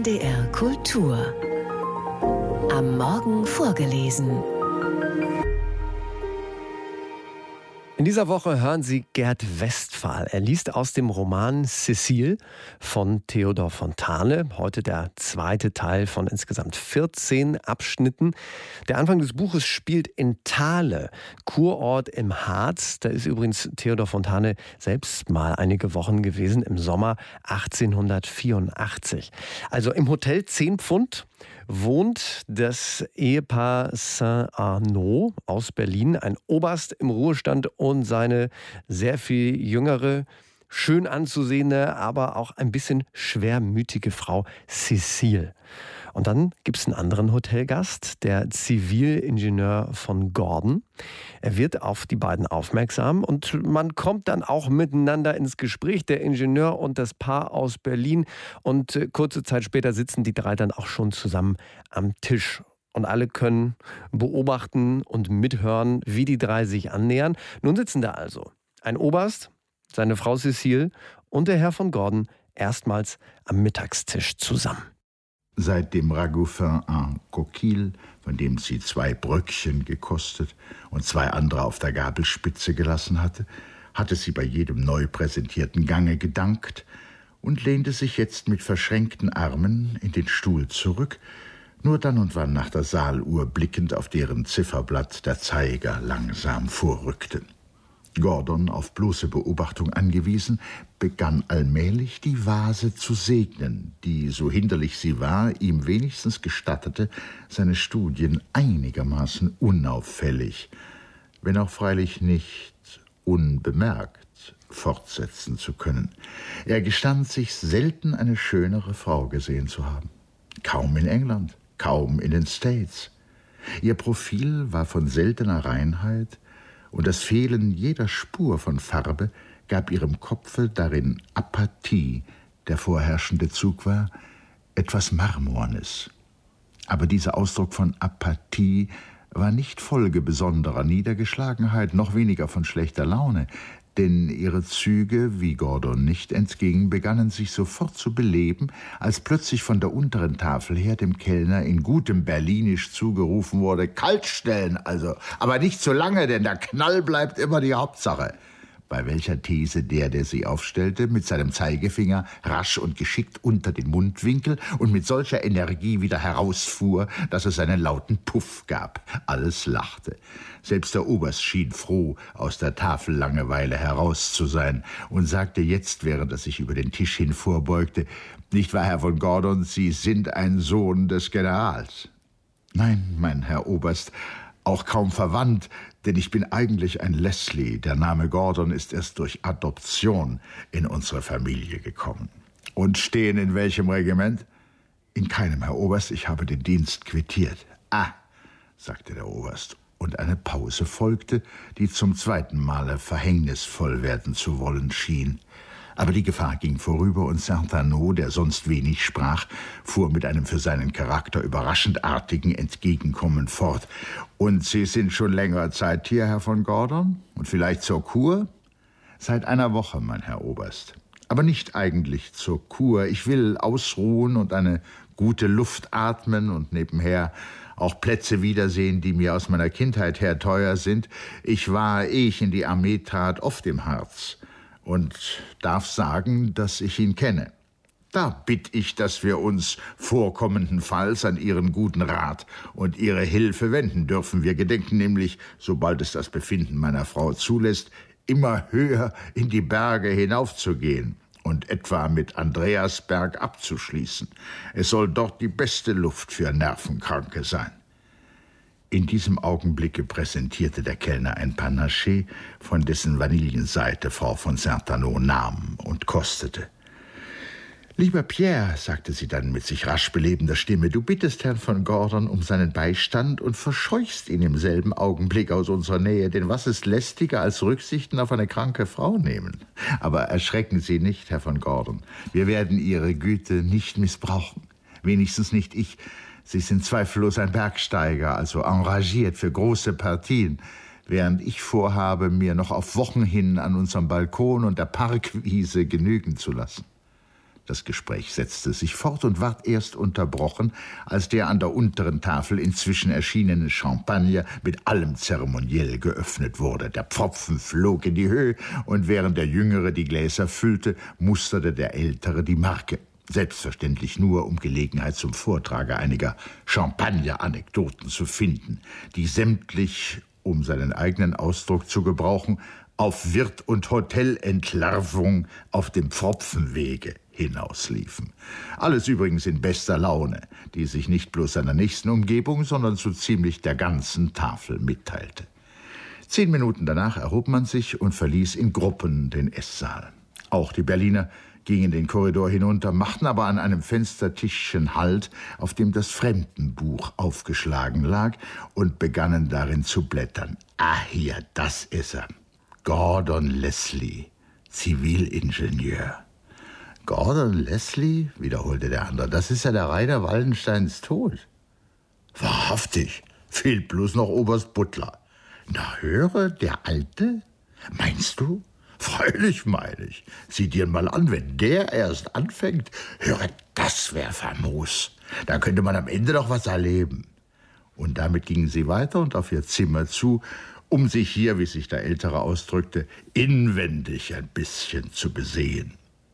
NDR Kultur. Am Morgen vorgelesen. In dieser Woche hören Sie Gerd Westphal. Er liest aus dem Roman Cécile von Theodor Fontane. Heute der zweite Teil von insgesamt 14 Abschnitten. Der Anfang des Buches spielt in Thale, Kurort im Harz. Da ist übrigens Theodor Fontane selbst mal einige Wochen gewesen, im Sommer 1884. Also im Hotel 10 Pfund wohnt das Ehepaar Saint-Arnaud aus Berlin, ein Oberst im Ruhestand und seine sehr viel jüngere, schön anzusehende, aber auch ein bisschen schwermütige Frau Cécile. Und dann gibt es einen anderen Hotelgast, der Zivilingenieur von Gordon. Er wird auf die beiden aufmerksam und man kommt dann auch miteinander ins Gespräch, der Ingenieur und das Paar aus Berlin. Und kurze Zeit später sitzen die drei dann auch schon zusammen am Tisch. Und alle können beobachten und mithören, wie die drei sich annähern. Nun sitzen da also ein Oberst, seine Frau Cécile und der Herr von Gordon erstmals am Mittagstisch zusammen. Seit dem Ragout fin en coquille, von dem sie 2 Bröckchen gekostet und 2 andere auf der Gabelspitze gelassen hatte sie bei jedem neu präsentierten Gange gedankt und lehnte sich jetzt mit verschränkten Armen in den Stuhl zurück, nur dann und wann nach der Saaluhr blickend, auf deren Zifferblatt der Zeiger langsam vorrückte. Gordon, auf bloße Beobachtung angewiesen, begann allmählich die Vase zu segnen, die, so hinderlich sie war, ihm wenigstens gestattete, seine Studien einigermaßen unauffällig, wenn auch freilich nicht unbemerkt, fortsetzen zu können. Er gestand sich, selten eine schönere Frau gesehen zu haben. Kaum in England, kaum in den States. Ihr Profil war von seltener Reinheit, und das Fehlen jeder Spur von Farbe gab ihrem Kopfe darin Apathie, der vorherrschende Zug war, etwas Marmornes. Aber dieser Ausdruck von Apathie war nicht Folge besonderer Niedergeschlagenheit, noch weniger von schlechter Laune, denn ihre Züge, wie Gordon nicht entging, begannen sich sofort zu beleben, als plötzlich von der unteren Tafel her dem Kellner in gutem Berlinisch zugerufen wurde: Kalt stellen also, aber nicht zu lange, denn der Knall bleibt immer die Hauptsache. Bei welcher These der sie aufstellte, mit seinem Zeigefinger rasch und geschickt unter den Mundwinkel und mit solcher Energie wieder herausfuhr, dass es einen lauten Puff gab. Alles lachte. Selbst der Oberst schien froh, aus der Tafellangeweile heraus zu sein und sagte jetzt, während er sich über den Tisch hin vorbeugte: Nicht wahr, Herr von Gordon, Sie sind ein Sohn des Generals? Nein, mein Herr Oberst, auch kaum verwandt, denn ich bin eigentlich ein Leslie. Der Name Gordon ist erst durch Adoption in unsere Familie gekommen. Und stehen in welchem Regiment? In keinem, Herr Oberst, ich habe den Dienst quittiert. Ah, sagte der Oberst, und eine Pause folgte, die zum zweiten Male verhängnisvoll werden zu wollen schien. Aber die Gefahr ging vorüber und Saint-Arnaud, der sonst wenig sprach, fuhr mit einem für seinen Charakter überraschend artigen Entgegenkommen fort. Und Sie sind schon längere Zeit hier, Herr von Gordon? Und vielleicht zur Kur? Seit einer Woche, mein Herr Oberst. Aber nicht eigentlich zur Kur. Ich will ausruhen und eine gute Luft atmen und nebenher auch Plätze wiedersehen, die mir aus meiner Kindheit her teuer sind. Ich war, ehe ich in die Armee trat, oft im Harz und darf sagen, dass ich ihn kenne. Da bitt ich, dass wir uns vorkommendenfalls an Ihren guten Rat und Ihre Hilfe wenden dürfen. Wir gedenken nämlich, sobald es das Befinden meiner Frau zulässt, immer höher in die Berge hinaufzugehen und etwa mit Andreasberg abzuschließen. Es soll dort die beste Luft für Nervenkranke sein. In diesem Augenblicke präsentierte der Kellner ein Panaché, von dessen Vanillenseite Frau von Saint-Arnaud nahm und kostete. »Lieber Pierre«, sagte sie dann mit sich rasch belebender Stimme, »du bittest Herrn von Gordon um seinen Beistand und verscheuchst ihn im selben Augenblick aus unserer Nähe, denn was ist lästiger als Rücksichten auf eine kranke Frau nehmen? Aber erschrecken Sie nicht, Herr von Gordon, wir werden Ihre Güte nicht missbrauchen, wenigstens nicht ich. Sie sind zweifellos ein Bergsteiger, also engagiert für große Partien, während ich vorhabe, mir noch auf Wochen hin an unserem Balkon und der Parkwiese genügen zu lassen.« Das Gespräch setzte sich fort und ward erst unterbrochen, als der an der unteren Tafel inzwischen erschienene Champagner mit allem Zeremoniell geöffnet wurde. Der Pfropfen flog in die Höhe, und während der Jüngere die Gläser füllte, musterte der Ältere die Marke. Selbstverständlich nur, um Gelegenheit zum Vortrage einiger Champagner-Anekdoten zu finden, die sämtlich, um seinen eigenen Ausdruck zu gebrauchen, auf Wirt- und Hotelentlarvung auf dem Pfropfenwege hinausliefen. Alles übrigens in bester Laune, die sich nicht bloß seiner nächsten Umgebung, sondern so ziemlich der ganzen Tafel mitteilte. 10 Minuten danach erhob man sich und verließ in Gruppen den Esssaal. Auch die Berliner gingen den Korridor hinunter, machten aber an einem Fenstertischchen Halt, auf dem das Fremdenbuch aufgeschlagen lag, und begannen darin zu blättern. Ah, hier, das ist er. Gordon Leslie, Zivilingenieur. Gordon Leslie, wiederholte der andere, das ist ja der Reiter Wallensteins Tod. Wahrhaftig, fehlt bloß noch Oberst Butler. Na höre, der Alte? Meinst du? Freilich, meine ich. Sieh dir mal an, wenn der erst anfängt. Höre, das wär famos. Da könnte man am Ende doch was erleben. Und damit gingen sie weiter und auf ihr Zimmer zu, um sich hier, wie sich der Ältere ausdrückte, inwendig ein bisschen zu besehen.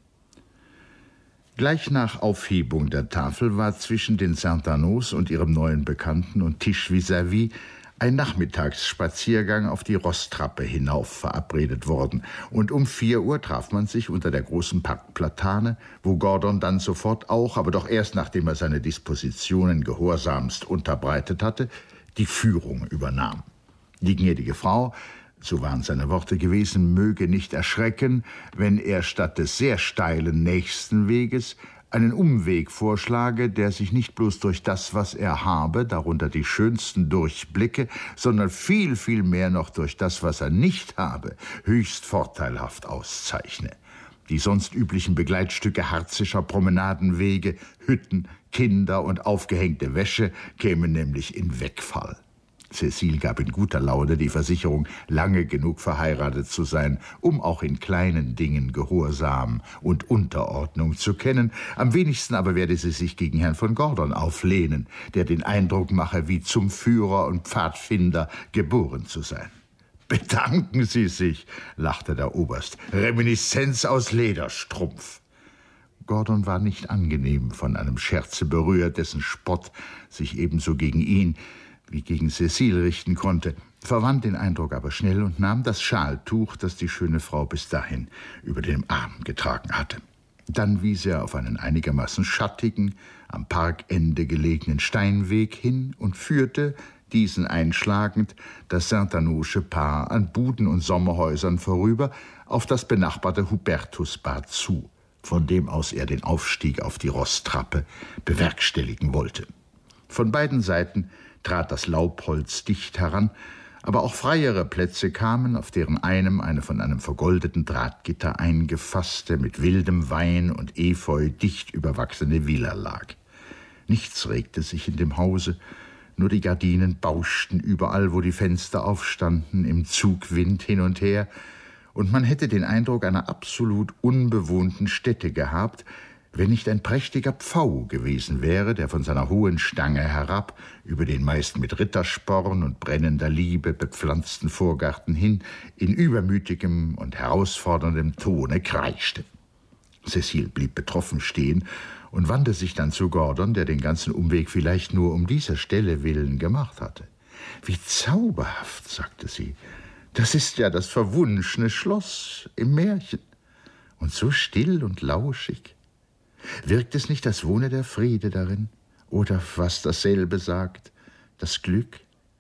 Gleich nach Aufhebung der Tafel war zwischen den Saint-Arnaud und ihrem neuen Bekannten und Tisch vis-à-vis ein Nachmittagsspaziergang auf die Rosstrappe hinauf verabredet worden, und um 4 Uhr traf man sich unter der großen Parkplatane, wo Gordon dann sofort auch, aber doch erst nachdem er seine Dispositionen gehorsamst unterbreitet hatte, die Führung übernahm. Die gnädige Frau, so waren seine Worte gewesen, möge nicht erschrecken, wenn er statt des sehr steilen nächsten Weges einen Umweg vorschlage, der sich nicht bloß durch das, was er habe, darunter die schönsten Durchblicke, sondern viel, viel mehr noch durch das, was er nicht habe, höchst vorteilhaft auszeichne. Die sonst üblichen Begleitstücke harzischer Promenadenwege, Hütten, Kinder und aufgehängte Wäsche kämen nämlich in Wegfall. Cécile gab in guter Laune die Versicherung, lange genug verheiratet zu sein, um auch in kleinen Dingen Gehorsam und Unterordnung zu kennen. Am wenigsten aber werde sie sich gegen Herrn von Gordon auflehnen, der den Eindruck mache, wie zum Führer und Pfadfinder geboren zu sein. »Bedanken Sie sich«, lachte der Oberst, »Reminiszenz aus Lederstrumpf.« Gordon war nicht angenehm von einem Scherze berührt, dessen Spott sich ebenso gegen ihn wie gegen Cécile richten konnte, verwand den Eindruck aber schnell und nahm das Schaltuch, das die schöne Frau bis dahin über dem Arm getragen hatte. Dann wies er auf einen einigermaßen schattigen, am Parkende gelegenen Steinweg hin und führte, diesen einschlagend, das Saint-Arnaud'sche Paar an Buden und Sommerhäusern vorüber auf das benachbarte Hubertusbad zu, von dem aus er den Aufstieg auf die Rosttrappe bewerkstelligen wollte. Von beiden Seiten trat das Laubholz dicht heran, aber auch freiere Plätze kamen, auf deren einem eine von einem vergoldeten Drahtgitter eingefasste, mit wildem Wein und Efeu dicht überwachsene Villa lag. Nichts regte sich in dem Hause, nur die Gardinen bauschten überall, wo die Fenster aufstanden, im Zugwind hin und her, und man hätte den Eindruck einer absolut unbewohnten Stätte gehabt, wenn nicht ein prächtiger Pfau gewesen wäre, der von seiner hohen Stange herab über den meist mit Rittersporn und brennender Liebe bepflanzten Vorgarten hin in übermütigem und herausforderndem Tone kreischte. Cécile blieb betroffen stehen und wandte sich dann zu Gordon, der den ganzen Umweg vielleicht nur um dieser Stelle willen gemacht hatte. »Wie zauberhaft«, sagte sie, »das ist ja das verwunschene Schloss im Märchen. Und so still und lauschig. Wirkt es nicht, als wohne der Friede darin? Oder was dasselbe sagt, das Glück?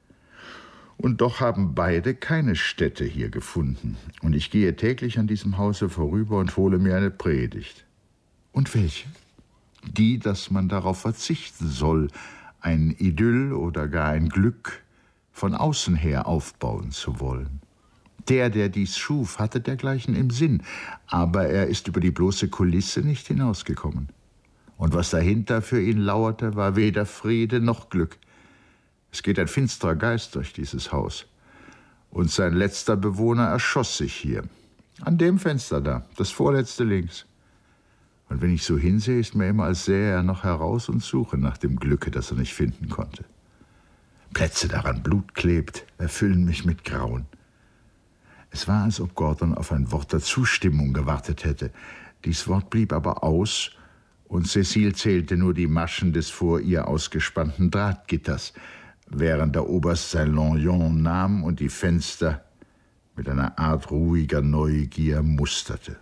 Und doch haben beide keine Stätte hier gefunden. Und ich gehe täglich an diesem Hause vorüber und hole mir eine Predigt. Und welche? Die, dass man darauf verzichten soll, ein Idyll oder gar ein Glück von außen her aufbauen zu wollen. Der dies schuf, hatte dergleichen im Sinn, aber er ist über die bloße Kulisse nicht hinausgekommen. Und was dahinter für ihn lauerte, war weder Friede noch Glück. Es geht ein finsterer Geist durch dieses Haus. Und sein letzter Bewohner erschoss sich hier, an dem Fenster da, das vorletzte links. Und wenn ich so hinsehe, ist mir immer, als sähe er noch heraus und suche nach dem Glücke, das er nicht finden konnte. Plätze, daran Blut klebt, erfüllen mich mit Grauen. Es war, als ob Gordon auf ein Wort der Zustimmung gewartet hätte. Dies Wort blieb aber aus, und Cécile zählte nur die Maschen des vor ihr ausgespannten Drahtgitters, während der Oberst sein Lorgnon nahm und die Fenster mit einer Art ruhiger Neugier musterte.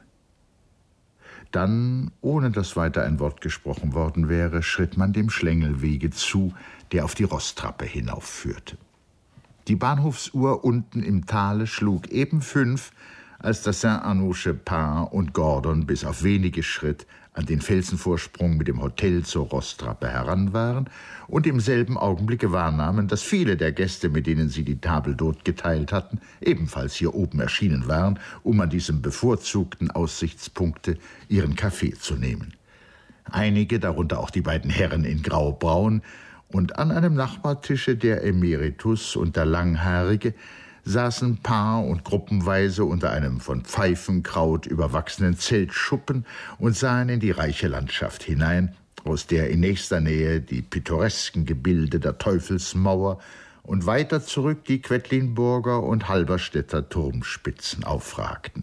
Dann, ohne dass weiter ein Wort gesprochen worden wäre, schritt man dem Schlängelwege zu, der auf die Rosttrappe hinaufführte. Die Bahnhofsuhr unten im Tale schlug eben 5, als das Saint-Arnaud'sche Paar und Gordon bis auf wenige Schritt an den Felsenvorsprung mit dem Hotel zur Rosttrappe heran waren und im selben Augenblicke wahrnahmen, dass viele der Gäste, mit denen sie die Table d'hôte geteilt hatten, ebenfalls hier oben erschienen waren, um an diesem bevorzugten Aussichtspunkte ihren Kaffee zu nehmen. Einige, darunter auch die beiden Herren in Graubraun, und an einem Nachbartische der Emeritus und der Langhaarige, saßen paar- und gruppenweise unter einem von Pfeifenkraut überwachsenen Zeltschuppen und sahen in die reiche Landschaft hinein, aus der in nächster Nähe die pittoresken Gebilde der Teufelsmauer und weiter zurück die Quedlinburger und Halberstädter Turmspitzen aufragten.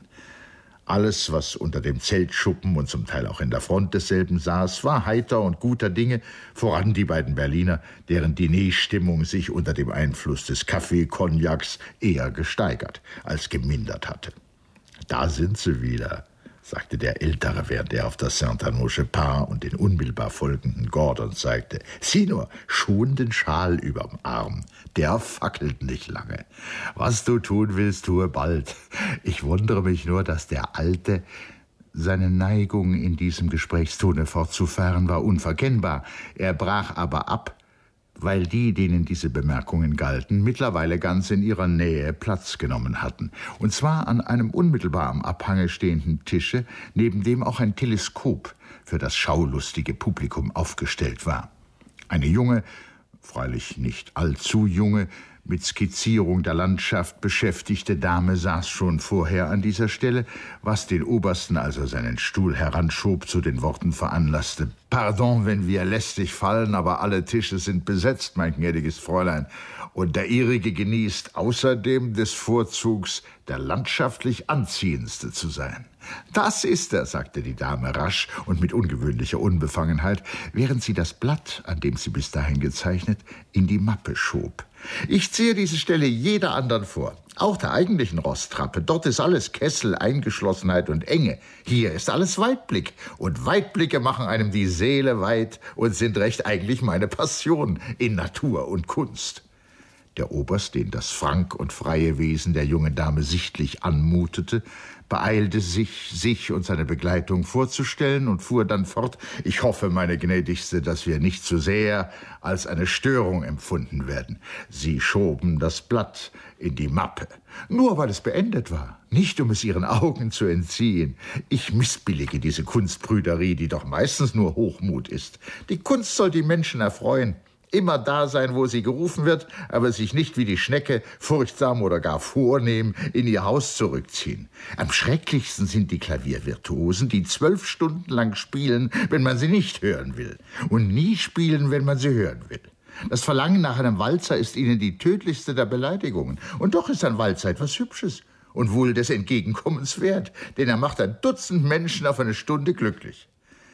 Alles, was unter dem Zeltschuppen und zum Teil auch in der Front desselben saß, war heiter und guter Dinge, voran die beiden Berliner, deren Dinerstimmung sich unter dem Einfluss des Kaffee-Cognacs eher gesteigert als gemindert hatte. »Da sind sie wieder«, sagte der Ältere, während er auf das Saint-Arnaud'sche Paar und den unmittelbar folgenden Gordon zeigte. »Sieh nur, schon den Schal überm Arm. Der fackelt nicht lange. Was du tun willst, tue bald. Ich wundere mich nur, dass der Alte...« Seine Neigung, in diesem Gesprächstone fortzufahren, war unverkennbar. Er brach aber ab, weil die, denen diese Bemerkungen galten, mittlerweile ganz in ihrer Nähe Platz genommen hatten. Und zwar an einem unmittelbar am Abhange stehenden Tische, neben dem auch ein Teleskop für das schaulustige Publikum aufgestellt war. Eine junge, freilich nicht allzu junge, mit Skizzierung der Landschaft beschäftigte Dame saß schon vorher an dieser Stelle, was den Obersten, als er seinen Stuhl heranschob, zu den Worten veranlasste: »Pardon, wenn wir lästig fallen, aber alle Tische sind besetzt, mein gnädiges Fräulein. Und der Ihrige genießt außerdem des Vorzugs, der landschaftlich anziehendste zu sein.« »Das ist er«, sagte die Dame rasch und mit ungewöhnlicher Unbefangenheit, während sie das Blatt, an dem sie bis dahin gezeichnet, in die Mappe schob. »Ich ziehe diese Stelle jeder anderen vor, auch der eigentlichen Rosttrappe. Dort ist alles Kessel, Eingeschlossenheit und Enge. Hier ist alles Weitblick, und Weitblicke machen einem die Seele weit und sind recht eigentlich meine Passion in Natur und Kunst.« Der Oberst, den das frank und freie Wesen der jungen Dame sichtlich anmutete, beeilte sich und seine Begleitung vorzustellen und fuhr dann fort: »Ich hoffe, meine Gnädigste, dass wir nicht zu sehr als eine Störung empfunden werden.« Sie schoben das Blatt in die Mappe. »Nur weil es beendet war, nicht um es Ihren Augen zu entziehen. Ich missbillige diese Kunstbrüderie, die doch meistens nur Hochmut ist. Die Kunst soll die Menschen erfreuen. Immer da sein, wo sie gerufen wird, aber sich nicht wie die Schnecke, furchtsam oder gar vornehm, in ihr Haus zurückziehen. Am schrecklichsten sind die Klaviervirtuosen, die 12 Stunden lang spielen, wenn man sie nicht hören will, und nie spielen, wenn man sie hören will. Das Verlangen nach einem Walzer ist ihnen die tödlichste der Beleidigungen. Und doch ist ein Walzer etwas Hübsches und wohl des Entgegenkommens wert, denn er macht ein Dutzend Menschen auf eine Stunde glücklich.«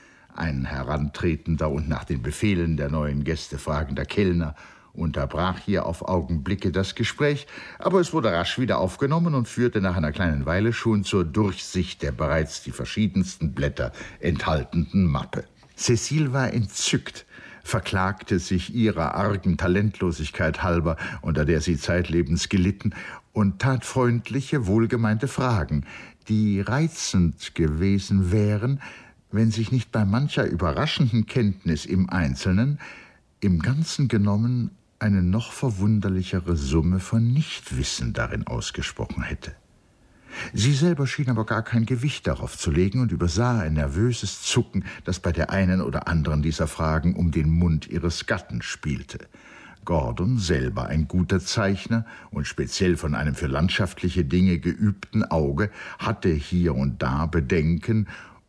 Ein herantretender und nach den Befehlen der neuen Gäste fragender Kellner unterbrach hier auf Augenblicke das Gespräch, aber es wurde rasch wieder aufgenommen und führte nach einer kleinen Weile schon zur Durchsicht der bereits die verschiedensten Blätter enthaltenden Mappe. Cécile war entzückt, verklagte sich ihrer argen Talentlosigkeit halber, unter der sie zeitlebens gelitten, und tat freundliche, wohlgemeinte Fragen, die reizend gewesen wären, wenn sich nicht bei mancher überraschenden Kenntnis im Einzelnen, im Ganzen genommen, eine noch verwunderlichere Summe von Nichtwissen darin ausgesprochen hätte. Sie selber schien aber gar kein Gewicht darauf zu legen und übersah ein nervöses Zucken, das bei der einen oder anderen dieser Fragen um den Mund ihres Gatten spielte. Gordon, selber ein guter Zeichner und speziell von einem für landschaftliche Dinge geübten Auge, hatte hier und da Bedenken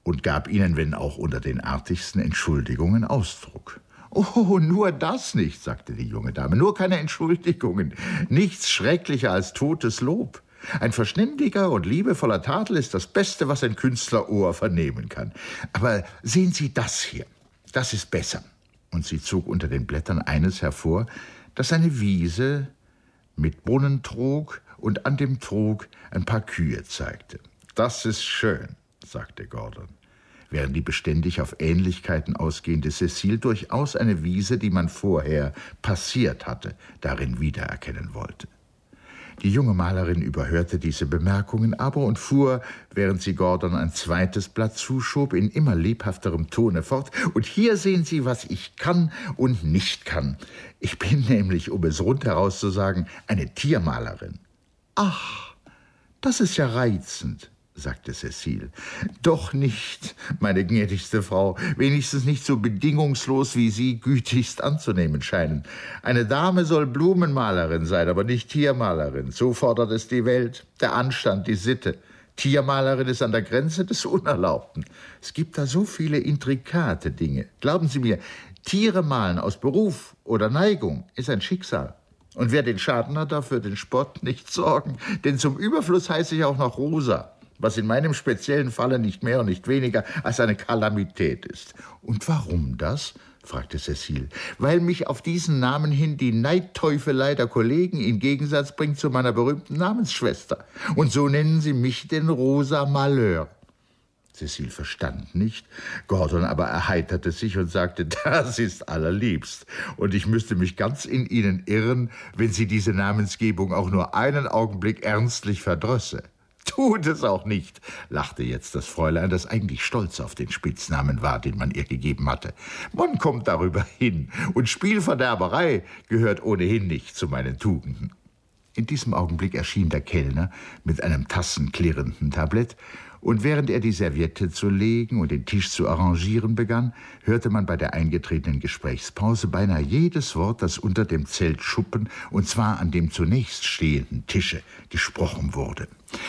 und gab ihnen, wenn auch unter den artigsten Entschuldigungen, Ausdruck. »Oh, nur das nicht«, sagte die junge Dame, »nur keine Entschuldigungen, nichts schrecklicher als totes Lob. Ein verständiger und liebevoller Tadel ist das Beste, was ein Künstlerohr vernehmen kann. Aber sehen Sie das hier, das ist besser.« Und sie zog unter den Blättern eines hervor, das eine Wiese mit Brunnen trug und an dem Trog ein paar Kühe zeigte. »Das ist schön«, sagte Gordon, während die beständig auf Ähnlichkeiten ausgehende Cécile durchaus eine Wiese, die man vorher passiert hatte, darin wiedererkennen wollte. Die junge Malerin überhörte diese Bemerkungen aber und fuhr, während sie Gordon ein zweites Blatt zuschob, in immer lebhafterem Tone fort. »Und hier sehen Sie, was ich kann und nicht kann. Ich bin nämlich, um es rundheraus zu sagen, eine Tiermalerin.« »Ach, das ist ja reizend«, sagte Cécile. »Doch nicht, meine gnädigste Frau, wenigstens nicht so bedingungslos, wie Sie gütigst anzunehmen scheinen. Eine Dame soll Blumenmalerin sein, aber nicht Tiermalerin. So fordert es die Welt, der Anstand, die Sitte. Tiermalerin ist an der Grenze des Unerlaubten. Es gibt da so viele intrikate Dinge. Glauben Sie mir, Tiere malen aus Beruf oder Neigung ist ein Schicksal. Und wer den Schaden hat, darf für den Spott nicht sorgen. Denn zum Überfluss heiße ich auch noch Rosa, was in meinem speziellen Falle nicht mehr und nicht weniger als eine Kalamität ist.« »Und warum das?« fragte Cécile. »Weil mich auf diesen Namen hin die Neidteufelei der Kollegen in Gegensatz bringt zu meiner berühmten Namensschwester. Und so nennen sie mich den Rosa Malheur.« Cécile verstand nicht, Gordon aber erheiterte sich und sagte, »Das ist allerliebst, und ich müsste mich ganz in Ihnen irren, wenn Sie diese Namensgebung auch nur einen Augenblick ernstlich verdrösse.« »Tut es auch nicht«, lachte jetzt das Fräulein, das eigentlich stolz auf den Spitznamen war, den man ihr gegeben hatte. »Man kommt darüber hin, und Spielverderberei gehört ohnehin nicht zu meinen Tugenden.« In diesem Augenblick erschien der Kellner mit einem tassenklirrenden Tablett, und während er die Serviette zu legen und den Tisch zu arrangieren begann, hörte man bei der eingetretenen Gesprächspause beinahe jedes Wort, das unter dem Zeltschuppen, und zwar an dem zunächst stehenden Tische, gesprochen wurde.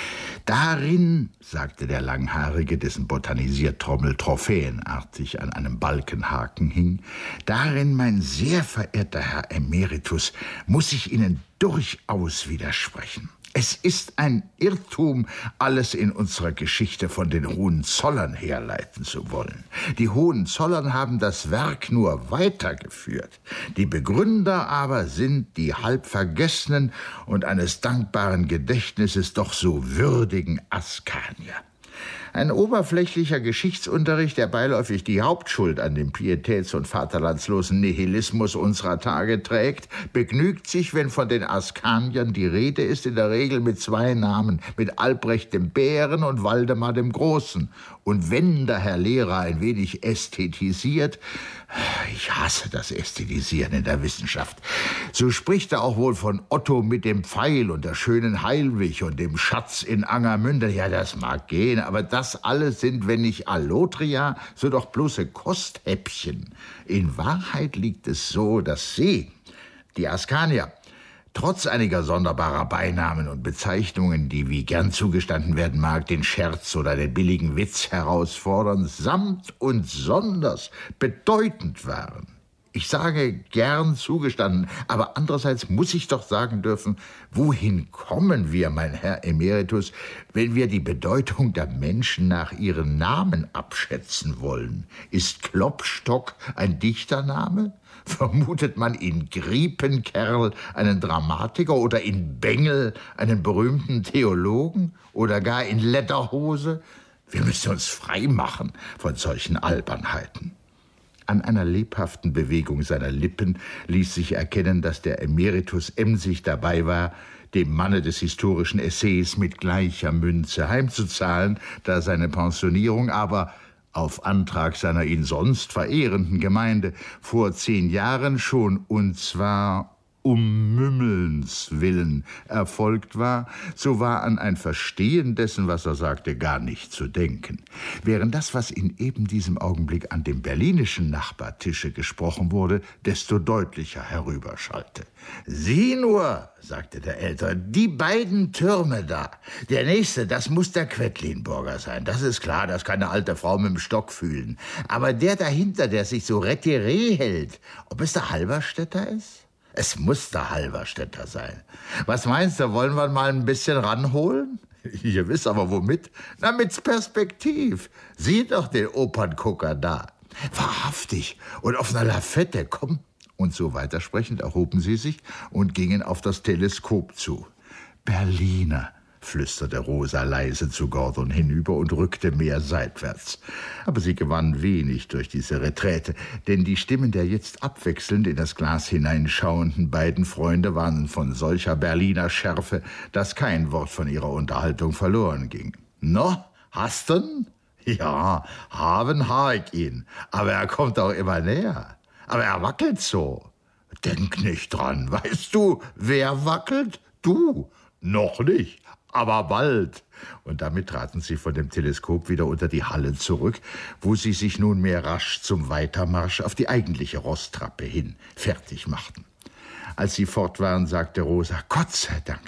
»Darin«, sagte der Langhaarige, dessen Botanisiertrommel trophäenartig an einem Balkenhaken hing, »darin, mein sehr verehrter Herr Emeritus, muss ich Ihnen durchaus widersprechen. Es ist ein Irrtum, alles in unserer Geschichte von den Hohenzollern herleiten zu wollen. Die Hohenzollern haben das Werk nur weitergeführt. Die Begründer aber sind die halb vergessenen und eines dankbaren Gedächtnisses doch so würdigen Askanier. Ein oberflächlicher Geschichtsunterricht, der beiläufig die Hauptschuld an dem pietäts- und vaterlandslosen Nihilismus unserer Tage trägt, begnügt sich, wenn von den Askaniern die Rede ist, in der Regel mit zwei Namen, mit Albrecht dem Bären und Waldemar dem Großen. Und wenn der Herr Lehrer ein wenig ästhetisiert, ich hasse das Ästhetisieren in der Wissenschaft, so spricht er auch wohl von Otto mit dem Pfeil und der schönen Heilwig und dem Schatz in Angermünde. Ja, das mag gehen, aber das alles sind, wenn nicht Allotria, so doch bloße Kosthäppchen. In Wahrheit liegt es so, dass Sie, die Askanier, trotz einiger sonderbarer Beinamen und Bezeichnungen, die, wie gern zugestanden werden mag, den Scherz oder den billigen Witz herausfordern, samt und sonders bedeutend waren. Ich sage gern zugestanden, aber andererseits muss ich doch sagen dürfen, wohin kommen wir, mein Herr Emeritus, wenn wir die Bedeutung der Menschen nach ihren Namen abschätzen wollen? Ist Klopstock ein Dichtername? Vermutet man in Griepenkerl einen Dramatiker oder in Bengel einen berühmten Theologen oder gar in Lederhose? Wir müssen uns frei machen von solchen Albernheiten. An einer lebhaften Bewegung seiner Lippen ließ sich erkennen, dass der Emeritus emsig dabei war, dem Manne des historischen Essays mit gleicher Münze heimzuzahlen, da seine Pensionierung aber auf Antrag seiner ihn sonst verehrenden Gemeinde vor 10 Jahren schon, und zwar Mümmelns willen erfolgt war, so war an ein Verstehen dessen, was er sagte, gar nicht zu denken. Während das, was in eben diesem Augenblick an dem berlinischen Nachbartische gesprochen wurde, desto deutlicher herüberschallte. »Sieh nur«, sagte der Ältere, »die beiden Türme da. Der nächste, das muss der Quedlinburger sein. Das ist klar, das kann eine alte Frau mit dem Stock fühlen. Aber der dahinter, der sich so retiré hält, ob es der Halberstädter ist? Es muss der Halberstädter sein. Was meinst du, wollen wir mal ein bisschen ranholen?« »Gewiss, aber womit?« »Na, mit Perspektiv. Sieh doch den Operngucker da. Wahrhaftig. Und auf einer Lafette, komm.« Und so weitersprechend erhoben sie sich und gingen auf das Teleskop zu. »Berliner«, flüsterte Rosa leise zu Gordon hinüber und rückte mehr seitwärts. Aber sie gewann wenig durch diese Reträte, denn die Stimmen der jetzt abwechselnd in das Glas hineinschauenden beiden Freunde waren von solcher Berliner Schärfe, dass kein Wort von ihrer Unterhaltung verloren ging. »No, hast du'n?« »Ja, haben ha ich ihn, aber er kommt auch immer näher. Aber er wackelt so.« »Denk nicht dran. Weißt du, wer wackelt? Du. Noch nicht, aber bald.« Und damit traten sie von dem Teleskop wieder unter die Halle zurück, wo sie sich nunmehr rasch zum Weitermarsch auf die eigentliche Rosstrappe hin fertig machten. Als sie fort waren, sagte Rosa, »Gott sei Dank,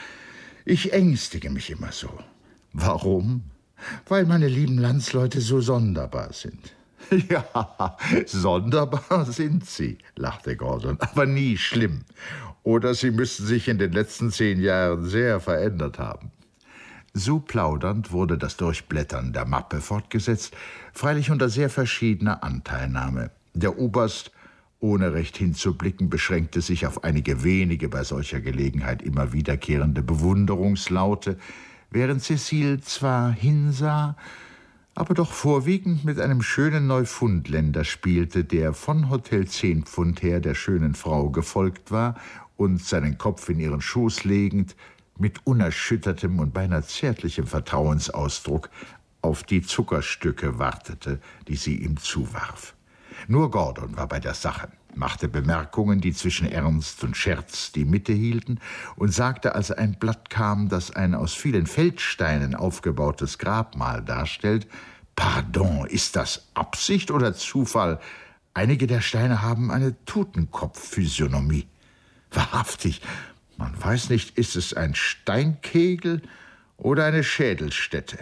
ich ängstige mich immer so.« »Warum?« »Weil meine lieben Landsleute so sonderbar sind.« »Ja, sonderbar sind sie«, lachte Gordon, »aber nie schlimm. Oder sie müssten sich in den letzten 10 Jahren sehr verändert haben.« So plaudernd wurde das Durchblättern der Mappe fortgesetzt, freilich unter sehr verschiedener Anteilnahme. Der Oberst, ohne recht hinzublicken, beschränkte sich auf einige wenige bei solcher Gelegenheit immer wiederkehrende Bewunderungslaute, während Cecile zwar hinsah, aber doch vorwiegend mit einem schönen Neufundländer spielte, der von Hotel 10 Pfund her der schönen Frau gefolgt war und seinen Kopf in ihren Schoß legend, mit unerschüttertem und beinahe zärtlichem Vertrauensausdruck auf die Zuckerstücke wartete, die sie ihm zuwarf. Nur Gordon war bei der Sache, machte Bemerkungen, die zwischen Ernst und Scherz die Mitte hielten, und sagte, als ein Blatt kam, das ein aus vielen Feldsteinen aufgebautes Grabmal darstellt, »Pardon, ist das Absicht oder Zufall? Einige der Steine haben eine Totenkopf-Physiognomie. Wahrhaftig, man weiß nicht, ist es ein Steinkegel oder eine Schädelstätte?«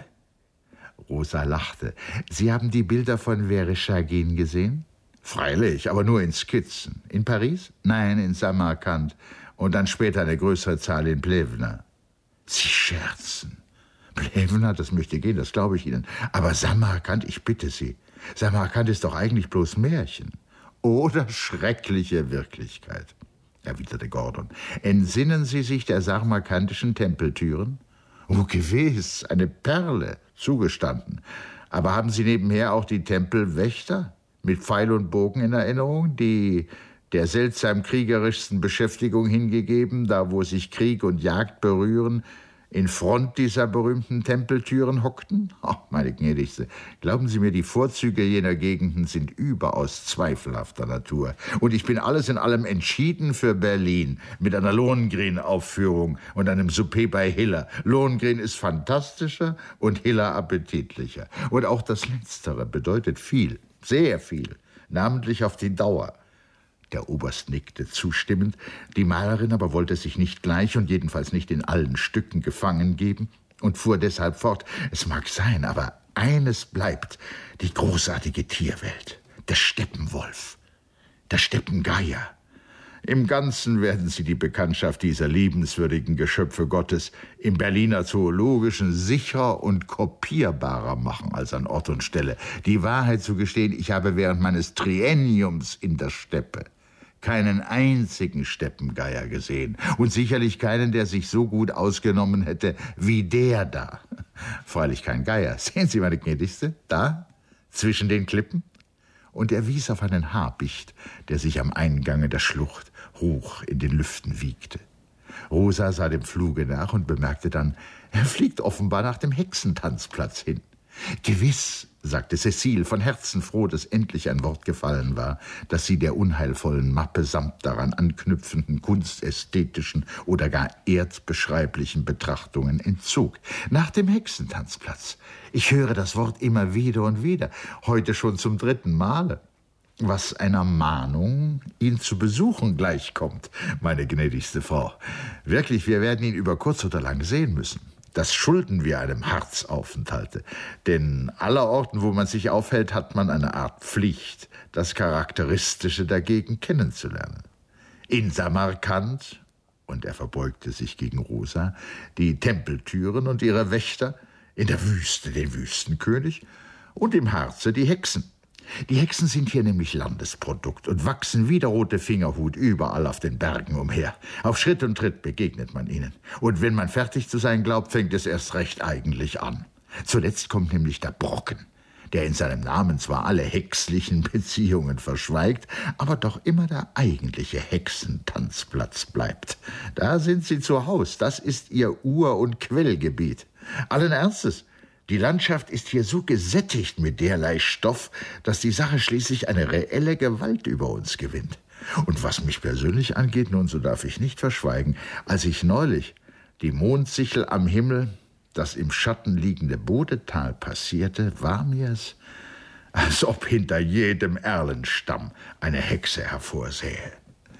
Rosa lachte. »Sie haben die Bilder von Vereshchagin gesehen?« »Freilich, aber nur in Skizzen. In Paris?« »Nein, in Samarkand. Und dann später eine größere Zahl in Plevna.« »Sie scherzen. Plevna, das möchte gehen, das glaube ich Ihnen. Aber Samarkand, ich bitte Sie. Samarkand ist doch eigentlich bloß Märchen. Oder schreckliche Wirklichkeit«, erwiderte Gordon. »Entsinnen Sie sich der samarkandischen Tempeltüren?« »Oh, gewiss, eine Perle, zugestanden. Aber haben Sie nebenher auch die Tempelwächter mit Pfeil und Bogen in Erinnerung, die der seltsam kriegerischsten Beschäftigung hingegeben, da wo sich Krieg und Jagd berühren, in Front dieser berühmten Tempeltüren hockten? Ach, meine Gnädigste, glauben Sie mir, die Vorzüge jener Gegenden sind überaus zweifelhafter Natur. Und ich bin alles in allem entschieden für Berlin, mit einer Lohengrin-Aufführung und einem Souper bei Hiller. Lohengrin ist fantastischer und Hiller appetitlicher. Und auch das Letztere bedeutet viel, sehr viel, namentlich auf die Dauer.« Der Oberst nickte zustimmend, die Malerin aber wollte sich nicht gleich und jedenfalls nicht in allen Stücken gefangen geben und fuhr deshalb fort, »Es mag sein, aber eines bleibt, die großartige Tierwelt, der Steppenwolf, der Steppengeier. Im Ganzen werden Sie die Bekanntschaft dieser liebenswürdigen Geschöpfe Gottes im Berliner Zoologischen sicherer und kopierbarer machen als an Ort und Stelle. Die Wahrheit zu gestehen, ich habe während meines Trienniums in der Steppe keinen einzigen Steppengeier gesehen und sicherlich keinen, der sich so gut ausgenommen hätte wie der da. Freilich kein Geier. Sehen Sie, meine Gnädigste, da, zwischen den Klippen?« Und er wies auf einen Habicht, der sich am Eingange der Schlucht hoch in den Lüften wiegte. Rosa sah dem Fluge nach und bemerkte dann, er fliegt offenbar nach dem Hexentanzplatz hin. Gewiss, sagte Cécile, von Herzen froh, dass endlich ein Wort gefallen war, das sie der unheilvollen Mappe samt daran anknüpfenden kunstästhetischen oder gar erdbeschreiblichen Betrachtungen entzog. Nach dem Hexentanzplatz. Ich höre das Wort immer wieder und wieder, heute schon zum 3. Male. Was einer Mahnung, ihn zu besuchen, gleichkommt, meine gnädigste Frau. Wirklich, wir werden ihn über kurz oder lang sehen müssen. Das schulden wir einem Harzaufenthalte. Denn allerorten, wo man sich aufhält, hat man eine Art Pflicht, das Charakteristische dagegen kennenzulernen. In Samarkand, und er verbeugte sich gegen Rosa, die Tempeltüren und ihre Wächter, in der Wüste den Wüstenkönig und im Harze die Hexen. Die Hexen sind hier nämlich Landesprodukt und wachsen wie der rote Fingerhut überall auf den Bergen umher. Auf Schritt und Tritt begegnet man ihnen. Und wenn man fertig zu sein glaubt, fängt es erst recht eigentlich an. Zuletzt kommt nämlich der Brocken, der in seinem Namen zwar alle hexlichen Beziehungen verschweigt, aber doch immer der eigentliche Hexentanzplatz bleibt. Da sind sie zu Haus, das ist ihr Ur- und Quellgebiet. Allen Ernstes. Die Landschaft ist hier so gesättigt mit derlei Stoff, dass die Sache schließlich eine reelle Gewalt über uns gewinnt. Und was mich persönlich angeht, nun, so darf ich nicht verschweigen, als ich neulich die Mondsichel am Himmel, das im Schatten liegende Bodetal passierte, war mir's, als ob hinter jedem Erlenstamm eine Hexe hervorsähe.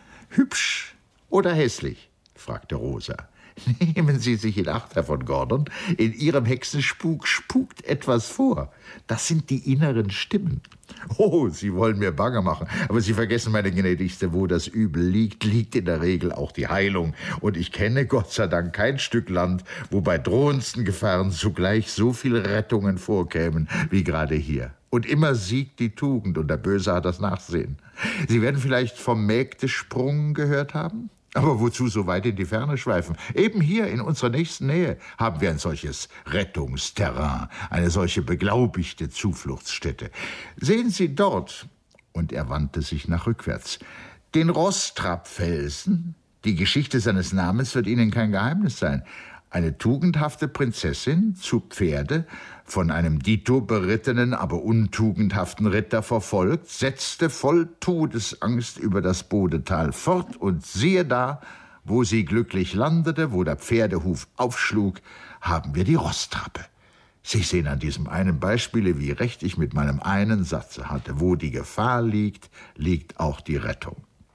»Hübsch oder hässlich?« fragte Rosa. »Nehmen Sie sich in Acht, Herr von Gordon, in Ihrem Hexenspuk spukt etwas vor. Das sind die inneren Stimmen.« »Oh, Sie wollen mir bange machen, aber Sie vergessen, meine Gnädigste, wo das Übel liegt, liegt in der Regel auch die Heilung. Und ich kenne, Gott sei Dank, kein Stück Land, wo bei drohendsten Gefahren zugleich so viele Rettungen vorkämen wie gerade hier. Und immer siegt die Tugend und der Böse hat das Nachsehen. Sie werden vielleicht vom Mägdesprung gehört haben? Aber wozu so weit in die Ferne schweifen? Eben hier in unserer nächsten Nähe haben wir ein solches Rettungsterrain, eine solche beglaubigte Zufluchtsstätte. Sehen Sie dort, und er wandte sich nach rückwärts, den Rostrap-Felsen. Die Geschichte seines Namens wird Ihnen kein Geheimnis sein. Eine tugendhafte Prinzessin zu Pferde, von einem dito berittenen, aber untugendhaften Ritter verfolgt, setzte voll Todesangst über das Bodetal fort und siehe da, wo sie glücklich landete, wo der Pferdehuf aufschlug, haben wir die Rostrappe. Sie sehen an diesem einen Beispiele, wie recht ich mit meinem einen Satze hatte. Wo die Gefahr liegt, liegt auch die Rettung.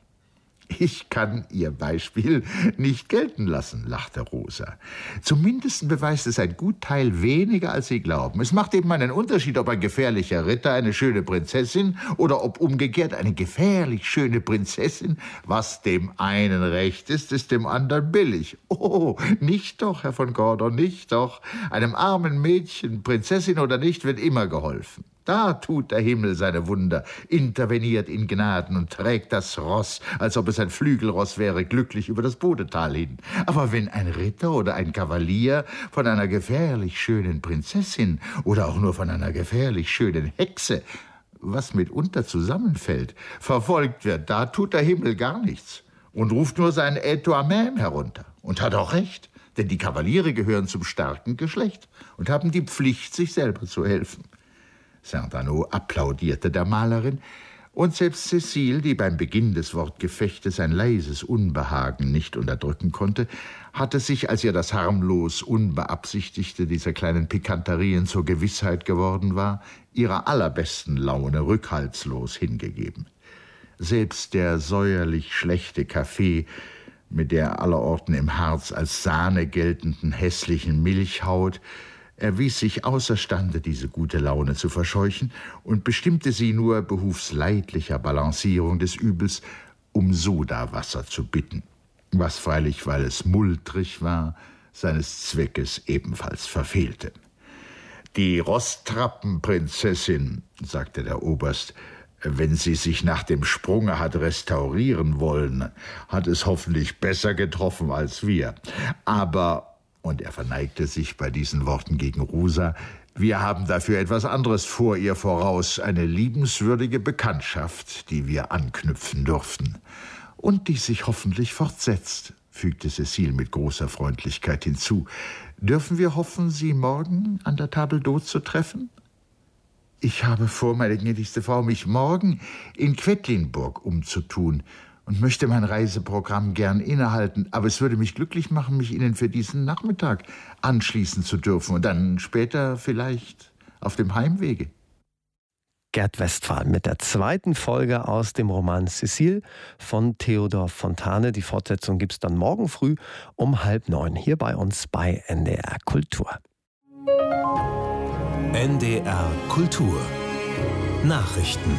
»Ich kann Ihr Beispiel nicht gelten lassen«, lachte Rosa. »Zumindest beweist es ein gut Teil weniger, als Sie glauben. Es macht eben einen Unterschied, ob ein gefährlicher Ritter eine schöne Prinzessin oder ob umgekehrt eine gefährlich schöne Prinzessin. Was dem einen recht ist, ist dem anderen billig. Oh, nicht doch, Herr von Gordon, nicht doch. Einem armen Mädchen, Prinzessin oder nicht, wird immer geholfen. Da tut der Himmel seine Wunder, interveniert in Gnaden und trägt das Ross, als ob es ein Flügelross wäre, glücklich über das Bodetal hin. Aber wenn ein Ritter oder ein Kavalier von einer gefährlich schönen Prinzessin oder auch nur von einer gefährlich schönen Hexe, was mitunter zusammenfällt, verfolgt wird, da tut der Himmel gar nichts und ruft nur sein Aide-toi-même herunter. Und hat auch recht, denn die Kavaliere gehören zum starken Geschlecht und haben die Pflicht, sich selber zu helfen.« Saint-Anneau applaudierte der Malerin, und selbst Cécile, die beim Beginn des Wortgefechtes ein leises Unbehagen nicht unterdrücken konnte, hatte sich, als ihr das harmlos Unbeabsichtigte dieser kleinen Pikanterien zur Gewissheit geworden war, ihrer allerbesten Laune rückhaltslos hingegeben. Selbst der säuerlich schlechte Kaffee, mit der allerorten im Harz als Sahne geltenden hässlichen Milchhaut, erwies sich außerstande, diese gute Laune zu verscheuchen und bestimmte sie nur behufs leidlicher Balancierung des Übels, um Sodawasser zu bitten, was freilich, weil es multrig war, seines Zweckes ebenfalls verfehlte. »Die Rostrappenprinzessin«, sagte der Oberst, »wenn sie sich nach dem Sprunge hat restaurieren wollen, hat es hoffentlich besser getroffen als wir. Aber«, und er verneigte sich bei diesen Worten gegen Rosa, »wir haben dafür etwas anderes vor ihr voraus, eine liebenswürdige Bekanntschaft, die wir anknüpfen dürften und die sich hoffentlich fortsetzt. fügte Cécile mit großer Freundlichkeit hinzu. Dürfen wir hoffen, Sie morgen an der Table d'Hôte zu treffen? Ich habe vor, meine gnädigste Frau, mich morgen in Quedlinburg umzutun und möchte mein Reiseprogramm gern innehalten. Aber es würde mich glücklich machen, mich Ihnen für diesen Nachmittag anschließen zu dürfen und dann später vielleicht auf dem Heimwege. Gerd Westphal mit der zweiten Folge aus dem Roman Cécile von Theodor Fontane. Die Fortsetzung gibt es dann morgen früh um 8:30 hier bei uns bei NDR Kultur. NDR Kultur Nachrichten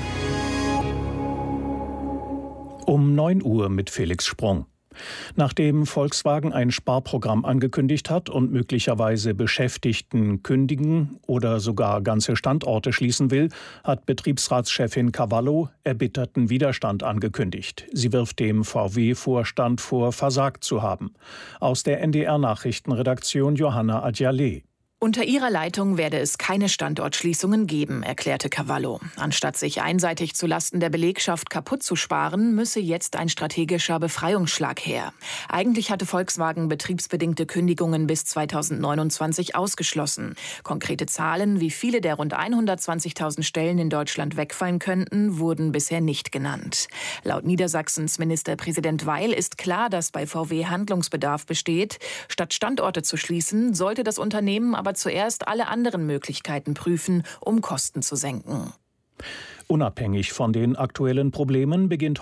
um 9 Uhr mit Felix Sprung. Nachdem Volkswagen ein Sparprogramm angekündigt hat und möglicherweise Beschäftigten kündigen oder sogar ganze Standorte schließen will, hat Betriebsratschefin Cavallo erbitterten Widerstand angekündigt. Sie wirft dem VW-Vorstand vor, versagt zu haben. Aus der NDR-Nachrichtenredaktion Johanna Adjaleh. Unter ihrer Leitung werde es keine Standortschließungen geben, erklärte Cavallo. Anstatt sich einseitig zulasten der Belegschaft kaputt zu sparen, müsse jetzt ein strategischer Befreiungsschlag her. Eigentlich hatte Volkswagen betriebsbedingte Kündigungen bis 2029 ausgeschlossen. Konkrete Zahlen, wie viele der rund 120.000 Stellen in Deutschland wegfallen könnten, wurden bisher nicht genannt. Laut Niedersachsens Ministerpräsident Weil ist klar, dass bei VW Handlungsbedarf besteht. Statt Standorte zu schließen, sollte das Unternehmen aber zuerst alle anderen Möglichkeiten prüfen, um Kosten zu senken. Unabhängig von den aktuellen Problemen beginnt